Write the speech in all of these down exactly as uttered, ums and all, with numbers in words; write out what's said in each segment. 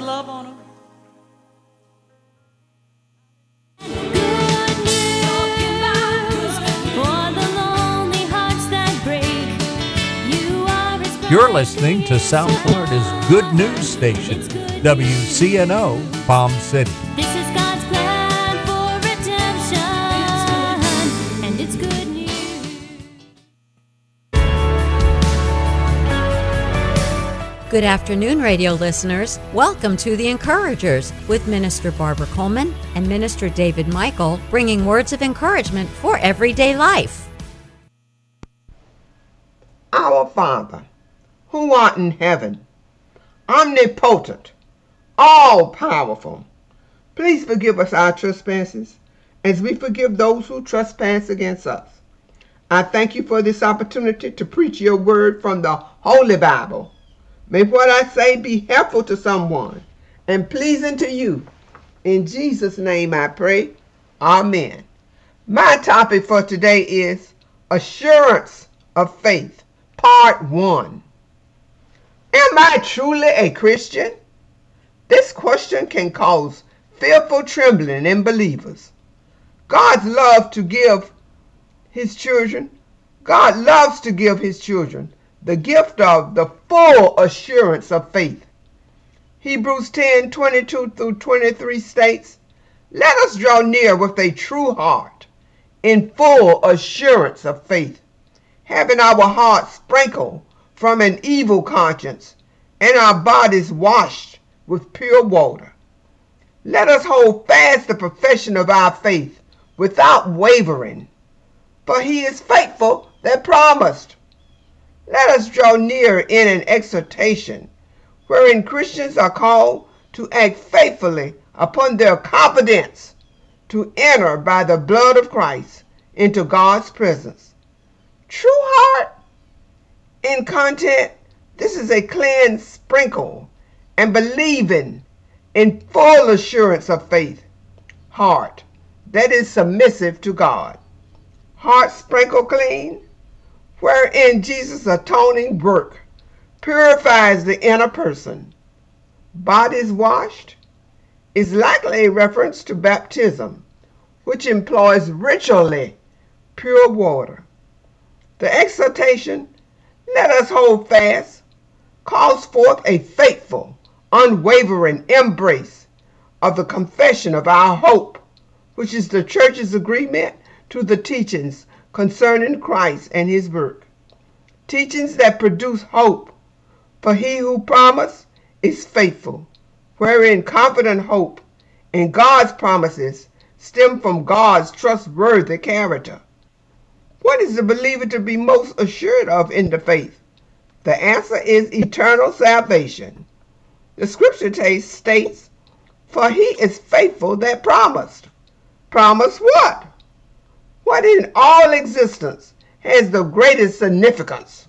love on them. You're listening to South Florida's Good News Station, W C N O, Palm City. This is God's plan for redemption, and it's good news. Good afternoon, radio listeners. Welcome to The Encouragers with Minister Barbara Coleman and Minister David Michael, bringing words of encouragement for everyday life. Our Father, who art in heaven, omnipotent, all-powerful, please forgive us our trespasses as we forgive those who trespass against us. I thank you for this opportunity to preach your word from the Holy Bible. May what I say be helpful to someone and pleasing to you. In Jesus' name I pray. Amen. My topic for today is Assurance of Faith, Part one. Am I truly a Christian? This question can cause fearful trembling in believers. God's love to give his children, God loves to give his children the gift of the full assurance of faith. Hebrews ten, twenty-two through twenty-three states, let us draw near with a true heart in full assurance of faith, having our hearts sprinkled from an evil conscience and our bodies washed with pure water. Let us hold fast the profession of our faith without wavering, for he is faithful that promised. Let us draw near in an exhortation wherein Christians are called to act faithfully upon their confidence to enter by the blood of Christ into God's presence. True heart in content, this is a clean sprinkle and believing in full assurance of faith. Heart that is submissive to God. Heart sprinkled clean, wherein Jesus' atoning work purifies the inner person. Bodies washed is likely a reference to baptism, which employs ritually pure water. The exhortation, let us hold fast, calls forth a faithful, unwavering embrace of the confession of our hope, which is the church's agreement to the teachings concerning Christ and his work. Teachings that produce hope, for he who promised is faithful, wherein confident hope in God's promises stem from God's trustworthy character. What is the believer to be most assured of in the faith? The answer is eternal salvation. The scripture text states, for he is faithful that promised. Promise what? What in all existence has the greatest significance?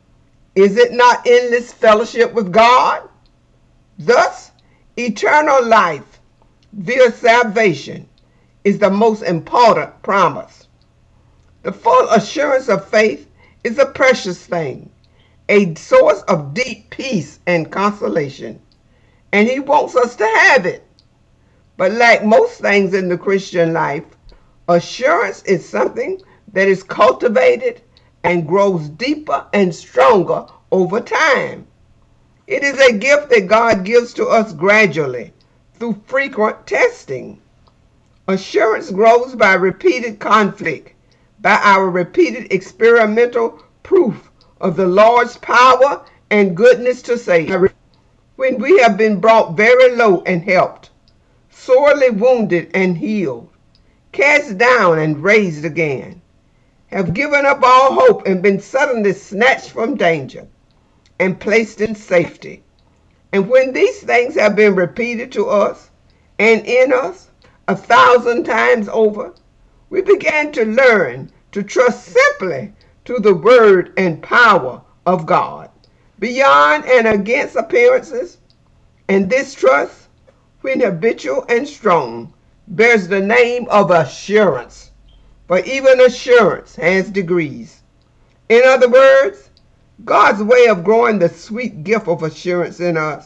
Is it not endless fellowship with God? Thus, eternal life via salvation is the most important promise. The full assurance of faith is a precious thing, a source of deep peace and consolation, and he wants us to have it. But like most things in the Christian life, assurance is something that is cultivated and grows deeper and stronger over time. It is a gift that God gives to us gradually through frequent testing. Assurance grows by repeated conflict, by our repeated experimental proof of the Lord's power and goodness to save. When we have been brought very low and helped, sorely wounded and healed, cast down and raised again, have given up all hope and been suddenly snatched from danger and placed in safety. And when these things have been repeated to us and in us a thousand times over, we began to learn to trust simply to the word and power of God, beyond and against appearances. And this trust, when habitual and strong, bears the name of assurance. For even assurance has degrees. In other words, God's way of growing the sweet gift of assurance in us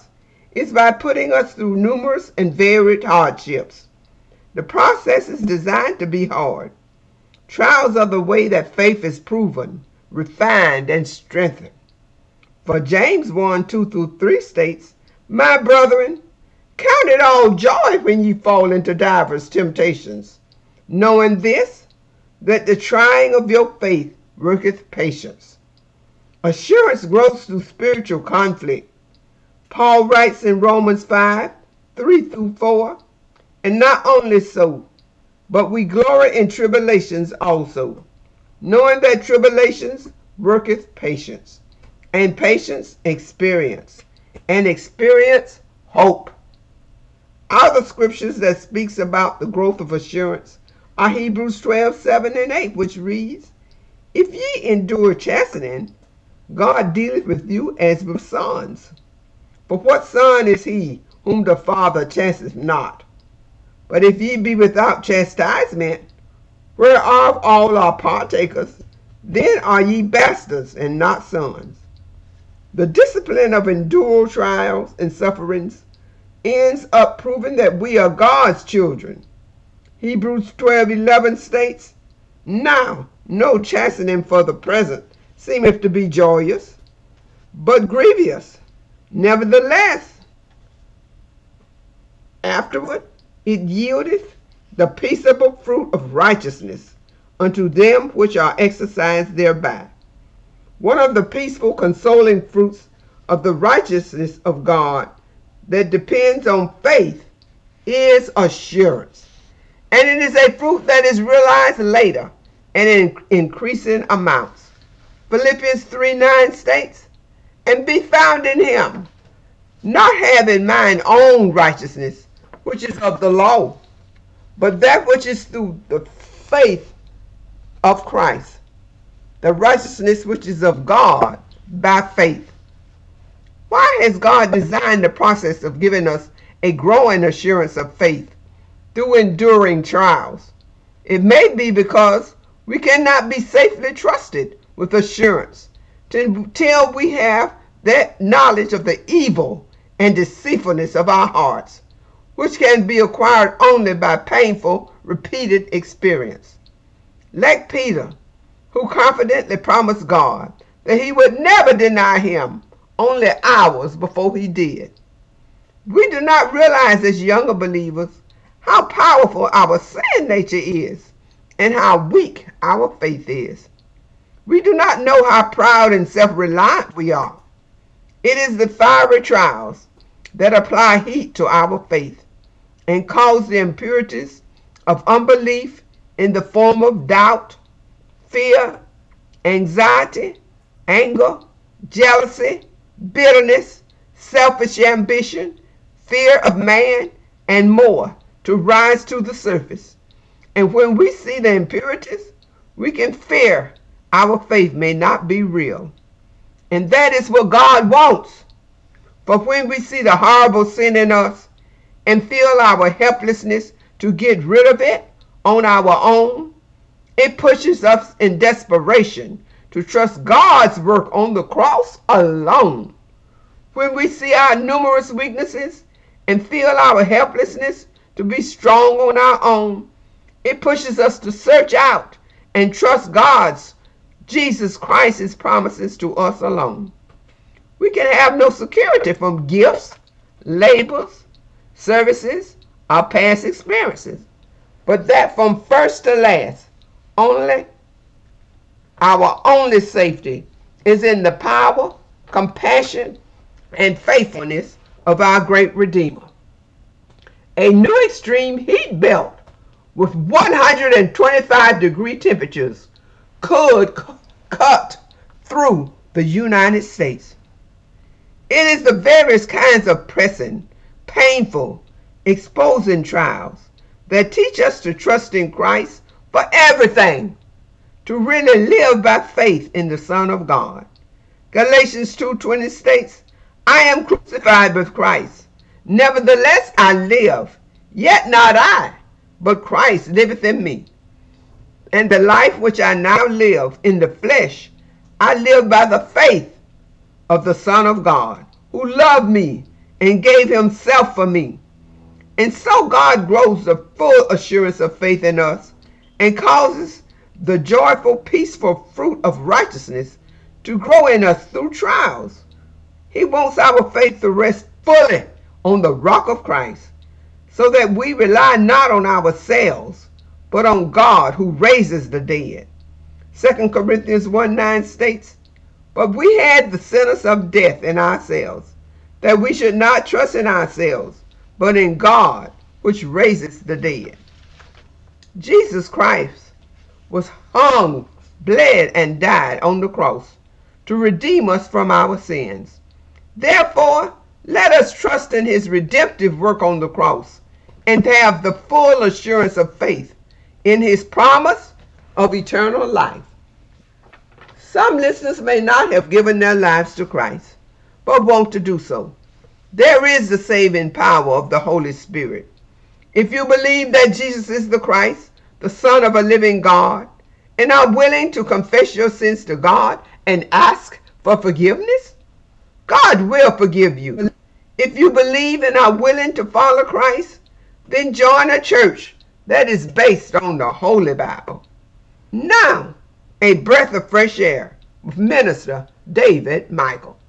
is by putting us through numerous and varied hardships. The process is designed to be hard. Trials are the way that faith is proven, refined, and strengthened. For James one, two through three states, "My brethren, count it all joy when ye fall into divers temptations, knowing this, that the trying of your faith worketh patience." Assurance grows through spiritual conflict. Paul writes in Romans five, three through four, "And not only so, but we glory in tribulations also, knowing that tribulations worketh patience, and patience experience, and experience hope." Other scriptures that speaks about the growth of assurance are Hebrews twelve, seven and eight, which reads, "If ye endure chastening, God dealeth with you as with sons. For what son is he whom the Father chasteneth not? But if ye be without chastisement, whereof all are partakers, then are ye bastards and not sons." The discipline of endured trials and sufferings ends up proving that we are God's children. Hebrews twelve, eleven states, "Now no chastening for the present seemeth to be joyous, but grievous. Nevertheless, afterward it yieldeth the peaceable fruit of righteousness unto them which are exercised thereby." One of the peaceful, consoling fruits of the righteousness of God that depends on faith is assurance. And it is a fruit that is realized later and in increasing amounts. Philippians three, nine states, "And be found in him, not having mine own righteousness, which is of the law, but that which is through the faith of Christ, the righteousness which is of God by faith." Why has God designed the process of giving us a growing assurance of faith through enduring trials? It may be because we cannot be safely trusted with assurance till we have that knowledge of the evil and deceitfulness of our hearts, which can be acquired only by painful, repeated experience. Like Peter, who confidently promised God that he would never deny him only hours before he did. We do not realize as younger believers how powerful our sin nature is and how weak our faith is. We do not know how proud and self-reliant we are. It is the fiery trials that apply heat to our faith and cause the impurities of unbelief in the form of doubt, fear, anxiety, anger, jealousy, bitterness, selfish ambition, fear of man, and more to rise to the surface. And when we see the impurities, we can fear our faith may not be real. And that is what God wants. For when we see the horrible sin in us and feel our helplessness to get rid of it on our own, it pushes us in desperation to trust God's work on the cross alone. When we see our numerous weaknesses and feel our helplessness to be strong on our own, it pushes us to search out and trust God's, Jesus Christ's promises to us alone. We can have no security from gifts, labors, services, or past experiences, but that from first to last, only our only safety is in the power, compassion, and faithfulness of our great Redeemer. A new extreme heat belt with one hundred twenty-five degree temperatures could c- cut through the United States. It is the various kinds of pressing, painful, exposing trials that teach us to trust in Christ for everything, to really live by faith in the Son of God. Galatians two twenty states, "I am crucified with Christ. Nevertheless I live, yet not I, but Christ liveth in me. And the life which I now live in the flesh, I live by the faith of the Son of God, who loved me and gave himself for me. And so God grows the full assurance of faith in us and causes the joyful, peaceful fruit of righteousness to grow in us through trials. He wants our faith to rest fully on the rock of Christ, so that we rely not on ourselves, but on God who raises the dead. Second Corinthians one nine states, "But we had the sentence of death in ourselves, that we should not trust in ourselves, but in God, which raises the dead." Jesus Christ was hung, bled, and died on the cross to redeem us from our sins. Therefore, let us trust in his redemptive work on the cross and have the full assurance of faith in his promise of eternal life. Some listeners may not have given their lives to Christ, but want to do so. There is the saving power of the Holy Spirit. If you believe that Jesus is the Christ, the Son of a living God, and are willing to confess your sins to God and ask for forgiveness, God will forgive you. If you believe and are willing to follow Christ, then join a church that is based on the Holy Bible. Now, a breath of fresh air with Minister David Michael.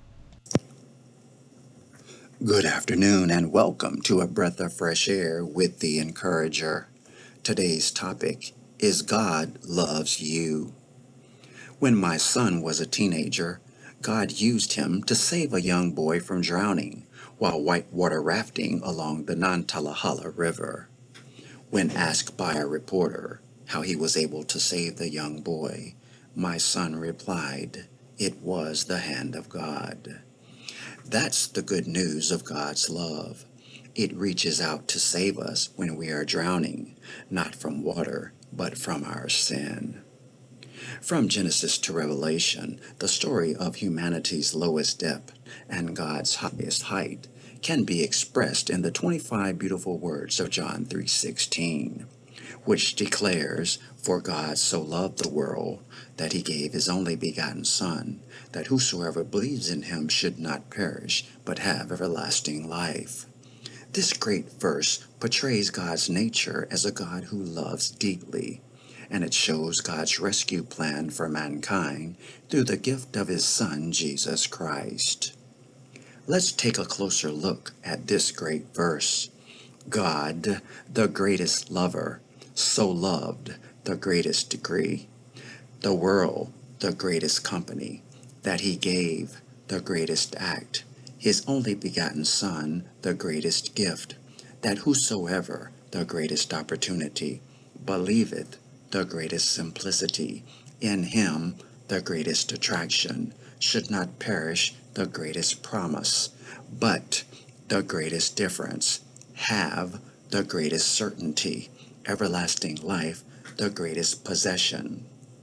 Good afternoon and welcome to A Breath of Fresh Air with the Encourager. Today's topic is God Loves You. When my son was a teenager, God used him to save a young boy from drowning while whitewater rafting along the Nantahala River. When asked by a reporter how he was able to save the young boy, my son replied, "It was the hand of God." That's the good news of God's love. It reaches out to save us when we are drowning, not from water, but from our sin. From Genesis to Revelation, the story of humanity's lowest depth and God's highest height can be expressed in the twenty-five beautiful words of John three sixteen, which declares, "For God so loved the world that he gave his only begotten Son, that whosoever believes in him should not perish, but have everlasting life." This great verse portrays God's nature as a God who loves deeply, and it shows God's rescue plan for mankind through the gift of his Son, Jesus Christ. Let's take a closer look at this great verse. God, the greatest lover, so loved the greatest degree, the world, the greatest company, that he gave the greatest act, his only begotten Son, the greatest gift, that whosoever, the greatest opportunity, believeth, the greatest simplicity, in him, the greatest attraction, should not perish, the greatest promise, but the greatest difference, have the greatest certainty, everlasting life, the greatest possession.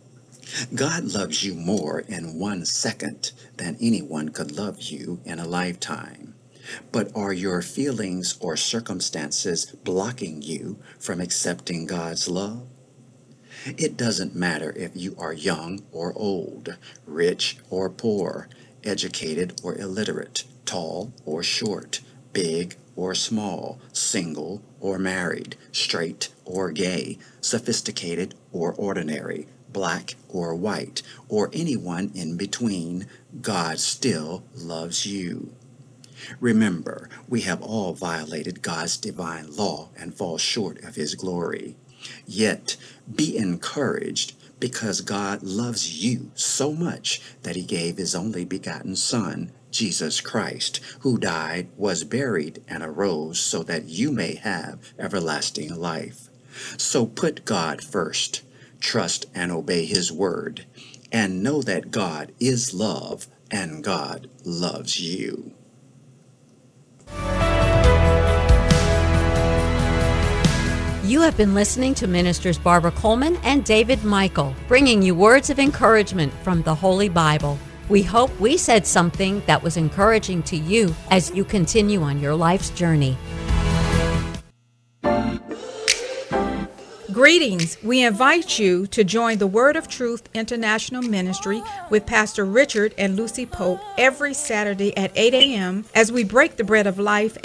God loves you more in one second than anyone could love you in a lifetime. But are your feelings or circumstances blocking you from accepting God's love? It doesn't matter if you are young or old, rich or poor, educated or illiterate, tall or short, big or small, single or married, straight or gay, sophisticated or ordinary, black or white, or anyone in between, God still loves you. Remember, we have all violated God's divine law and fall short of his glory. Yet, be encouraged, because God loves you so much that he gave his only begotten Son, Jesus Christ, who died, was buried, and arose so that you may have everlasting life. So put God first, trust and obey his word, and know that God is love and God loves you. You have been listening to Ministers Barbara Coleman and David Michael, bringing you words of encouragement from the Holy Bible. We hope we said something that was encouraging to you as you continue on your life's journey. Greetings. We invite you to join the Word of Truth International Ministry with Pastor Richard and Lucy Pope every Saturday at eight a.m. as we break the bread of life